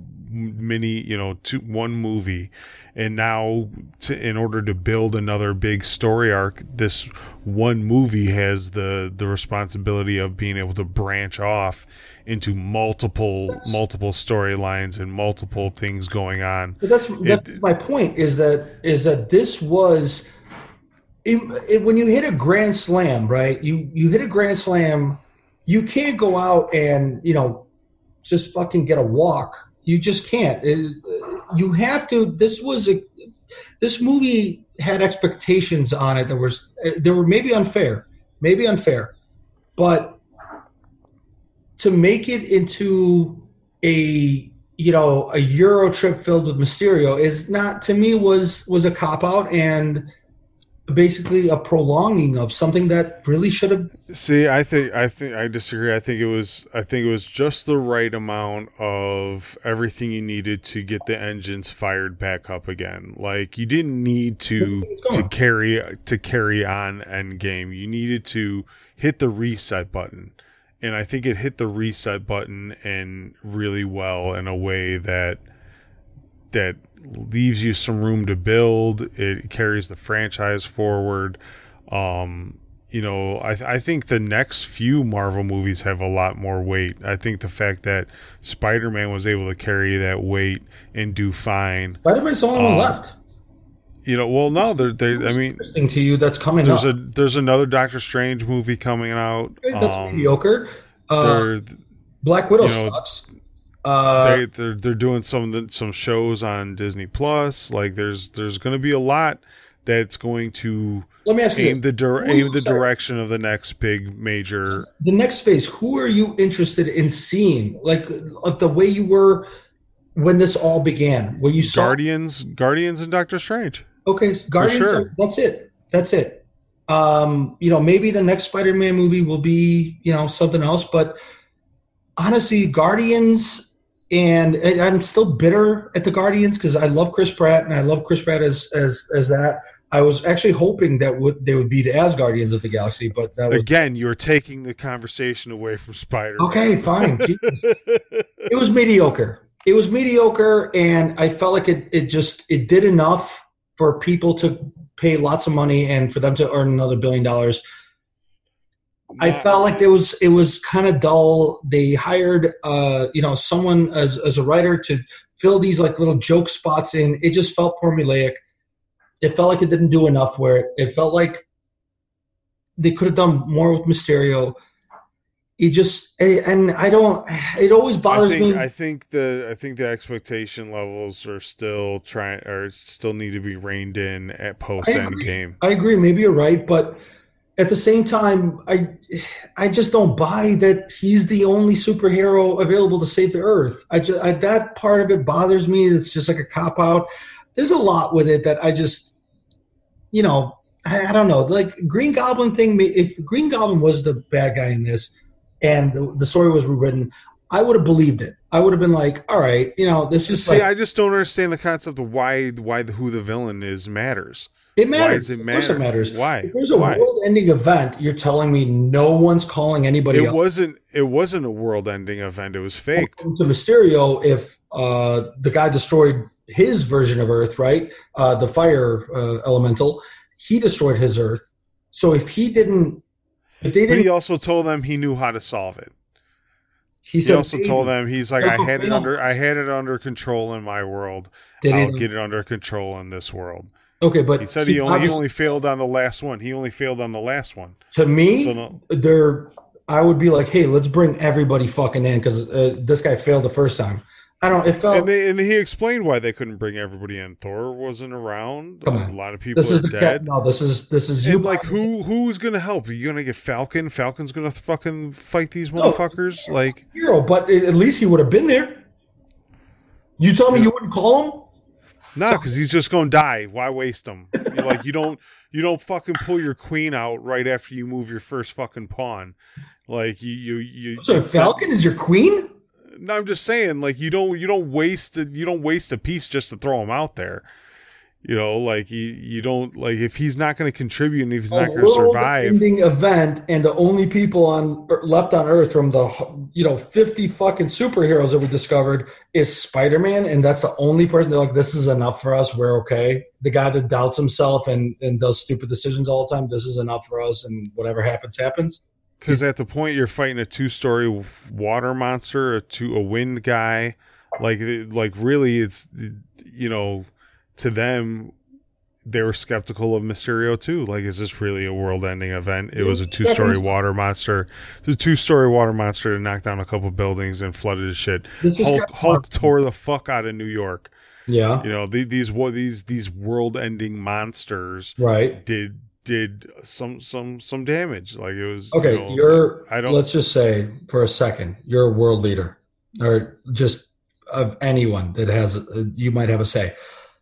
mini, you know, two, one movie, and now to, in order to build another big story arc, this one movie has the the responsibility of being able to branch off into multiple that's, multiple storylines and multiple things going on. But that's that's it, my point. Is that is that this was it, it, when you hit a grand slam, right? You you hit a grand slam, you can't go out and you know just fucking get a walk. You just can't. It, you have to. This was a. This movie had expectations on it that was. They were maybe unfair, maybe unfair, but to make it into a you know a Euro trip filled with Mysterio is not to me was was a cop out and basically a prolonging of something that really should have. See, I think I think I disagree. I think it was I think it was just the right amount of everything you needed to get the engines fired back up again. Like you didn't need to to carry to carry on Endgame. You needed to hit the reset button. And I think it hit the reset button and really well in a way that that leaves you some room to build. It carries the franchise forward. Um, you know, I, th- I think the next few Marvel movies have a lot more weight. I think the fact that Spider-Man was able to carry that weight and do fine. Spider-Man's the only um, one left. You know, well, no, they're, they. I mean, interesting to you that's coming there's up. a there's another Doctor Strange movie coming out. That's um, mediocre. Uh, Black Widow you know, sucks. Uh, they, they're they're doing some some shows on Disney Plus. Like there's there's going to be a lot that's going to let me ask you aim the dir- aim the sorry. direction of the next big major. The next phase. Who are you interested in seeing? Like, like the way you were when this all began. Where you saw Guardians, Guardians, and Doctor Strange. Okay, Guardians. For sure. Are, that's it. That's it. Um, you know, maybe the next Spider-Man movie will be you know something else, but honestly, Guardians. And I'm still bitter at the Guardians because I love Chris Pratt and I love Chris Pratt as as as that. I was actually hoping that would they would be the Asgardians of the Galaxy, but that was again you're taking the conversation away from Spider-Man. Okay, fine. It was mediocre. it was mediocre, and I felt like it, it just it did enough for people to pay lots of money and for them to earn another billion dollars. I felt like it was it was kind of dull. They hired uh, you know someone as as a writer to fill these like little joke spots in. It just felt formulaic. It felt like it didn't do enough where it, it felt like they could have done more with Mysterio. It just and I don't. It always bothers I think, me. I think the I think the expectation levels are still trying or still need to be reined in at post end game. I agree. Maybe you're right, but at the same time, I I just don't buy that he's the only superhero available to save the Earth. I just I, that part of it bothers me. It's just like a cop out. There's a lot with it that I just, you know, I, I don't know. Like Green Goblin thing. If Green Goblin was the bad guy in this, and the, the story was rewritten, I would have believed it. I would have been like, all right, you know, this is see. like, I just don't understand the concept of why why the, who the villain is matters. It matters. Why does it matter? Of course it matters. Why? If there's a Why? world-ending event, you're telling me no one's calling anybody It else. wasn't. It wasn't a world-ending event. It was faked. To Mysterio, if uh, the guy destroyed his version of Earth, right, uh, the fire uh, elemental, he destroyed his Earth. So if he didn't, if they But didn't, he also told them he knew how to solve it. he, He said, also told them he's like, I Uncle had it Phil. under. I had it under control in my world. Did I'll he? get it under control in this world. Okay, but He said he only he obviously- only failed on the last one. He only failed on the last one. to me, So no, there, I would be like, hey, let's bring everybody fucking in because uh, this guy failed the first time. I don't. It felt. and, they, and he explained why they couldn't bring everybody in. Thor wasn't around. Come A on. lot of people This is are the cat. dead. No, this is this is you. And like, who who's gonna help? Are you gonna get Falcon? Falcon's gonna fucking fight these No. motherfuckers? Like, hero, but at least he would have been there. You tell me you wouldn't call him? nah, because he's just gonna die. Why waste him? You're like, you don't you don't fucking pull your queen out right after you move your first fucking pawn. Like you you you. So you Falcon is your queen? No, I'm just saying, like you don't you don't waste a, you don't waste a piece just to throw him out there. You know, like you you don't like if he's not going to contribute and if he's not going to survive. Ending event, and the only people on left on Earth from the you know fifty fucking superheroes that we discovered is Spider-Man, and that's the only person they're like, this is enough for us. We're okay. The guy that doubts himself and and does stupid decisions all the time. This is enough for us, and whatever happens, happens. Because at the point you're fighting a two-story water monster, a two a wind guy, like like really, it's you know, to them, they were skeptical of Mysterio too. Like, is this really a world-ending event? It was a two-story water monster. It was a two-story water monster that knocked down a couple buildings and flooded his shit. This is Hulk, kind of Hulk tore the fuck out of New York. Yeah, You know, the, these what these these world-ending monsters right. did. did some some some damage. Like it was Okay, you know, you're. I don't Let's just say for a second, you're a world leader, or just of anyone that has. A, you might have a say.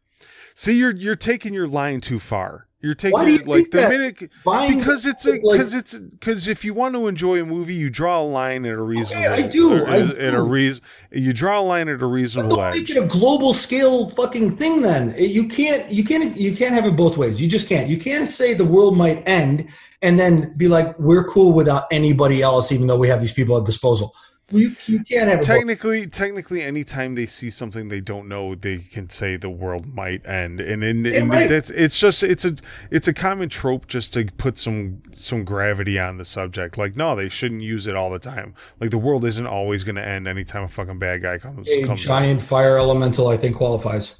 see you're you're taking your line too far. You're taking Why do you it, like think the that? minute Buying- because it's a like- because it's because if you want to enjoy a movie, you draw a line at a reasonable. I do, At, I at a do. reason, you draw a line at a But reasonable don't make edge. it a global scale fucking thing. Then you can't, you can't, you can't have it both ways. You just can't. You can't say the world might end and then be like, we're cool without anybody else, even though we have these people at disposal. You, you can't have it. Both. Technically, technically, anytime they see something they don't know, they can say the world might end, and and, Yeah, and right. that's it's just it's a it's a common trope just to put some some gravity on the subject. Like, no, they shouldn't use it all the time. Like, the world isn't always going to end anytime a fucking bad guy comes. A comes giant fire elemental, I think, qualifies.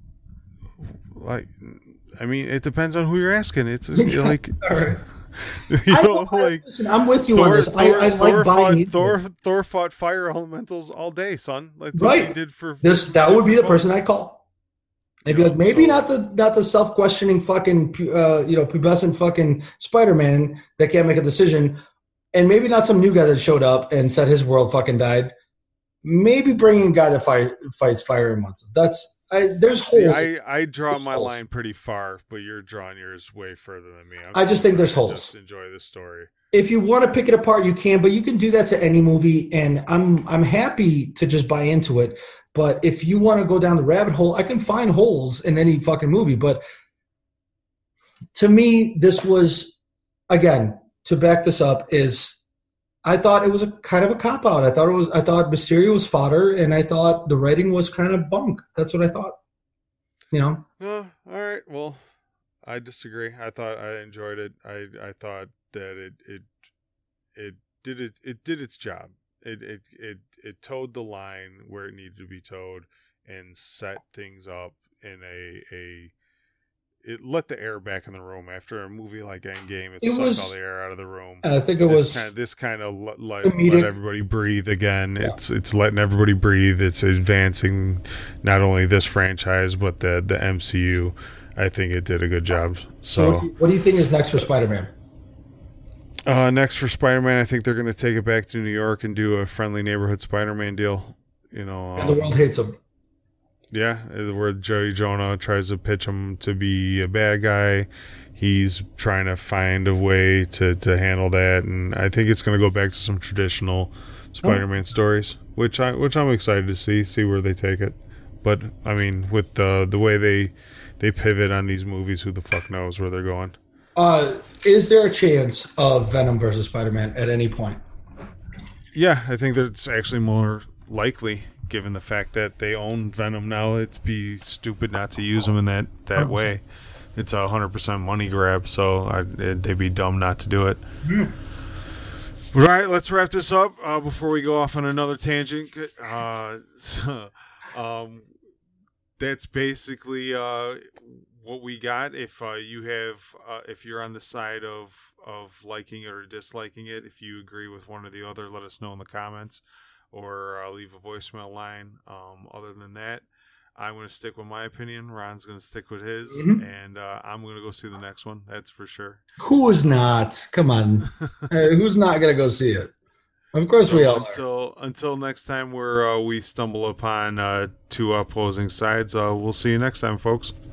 Like, I mean, it depends on who you're asking. It's like, All right. you I know, don't- I- like. listen, I'm with you on Thor, this. Thor, I, I Thor like buying fought, into it. Thor, Thor fought fire elementals all day, son. Like, that's Right. what he did for This that would be the for person I'd call. They'd be Yeah, like, maybe so- not the not the self questioning fucking pu- uh, you know pubescent fucking Spider Man that can't make a decision, and maybe not some new guy that showed up and said his world fucking died. Maybe bringing a guy that fight, fights fire months. That's I, there's See, holes. I, I draw There's my holes. line pretty far, but you're drawing yours way further than me. I'm I just think there's trying to holes. Just enjoy this story. If you want to pick it apart, you can, but you can do that to any movie, and I'm I'm happy to just buy into it. But if you want to go down the rabbit hole, I can find holes in any fucking movie. But to me, this was, again, to back this up, is I thought it was a kind of a cop out. I thought it was. I thought Mysterio was fodder, and I thought the writing was kind of bunk. That's what I thought. You know. Uh, all right. Well, I disagree. I thought I enjoyed it. I I thought that it it it did it it did its job. It it it it towed the line where it needed to be towed and set things up in a a. It let the air back in the room after a movie like Endgame. It, It sucked was- all the air out of the room. I think it this was. kind of, this kind of let, let, comedic. let everybody breathe again. Yeah. It's it's letting everybody breathe. It's advancing not only this franchise but the the M C U. I think it did a good job. So, so what, do you, what do you think is next for Spider-Man? Uh, next for Spider-Man, I think they're going to take it back to New York and do a friendly neighborhood Spider-Man deal. You know, And the world hates him. Yeah, where Joey Jonah tries to pitch him to be a bad guy. He's trying to find a way to, to handle that, and I think it's going to go back to some traditional Spider-Man oh. stories, which I which I'm excited to see see where they take it. But I mean, with the the way they they pivot on these movies, who the fuck knows where they're going? Uh, is there a chance of Venom versus Spider-Man at any point? Yeah, I think that it's actually more likely, given the fact that they own Venom now. It'd be stupid not to use them in that, that way. It's a one hundred percent money grab, so I, it, they'd be dumb not to do it. Mm. All right, let's wrap this up uh, before we go off on another tangent. Uh, so, um, that's basically uh, what we got. If uh, you have, uh, if you're on the side of of liking it or disliking it, if you agree with one or the other, let us know in the comments, or uh, leave a voicemail line. Um, other than that, I'm going to stick with my opinion. Ron's going to stick with his, mm-hmm. and uh, I'm going to go see the next one. That's for sure. Who is not? Come on, hey, who's not going to go see it? Of course, so we all until are. Until next time, where uh, we stumble upon uh, two opposing sides. Uh, we'll see you next time, folks.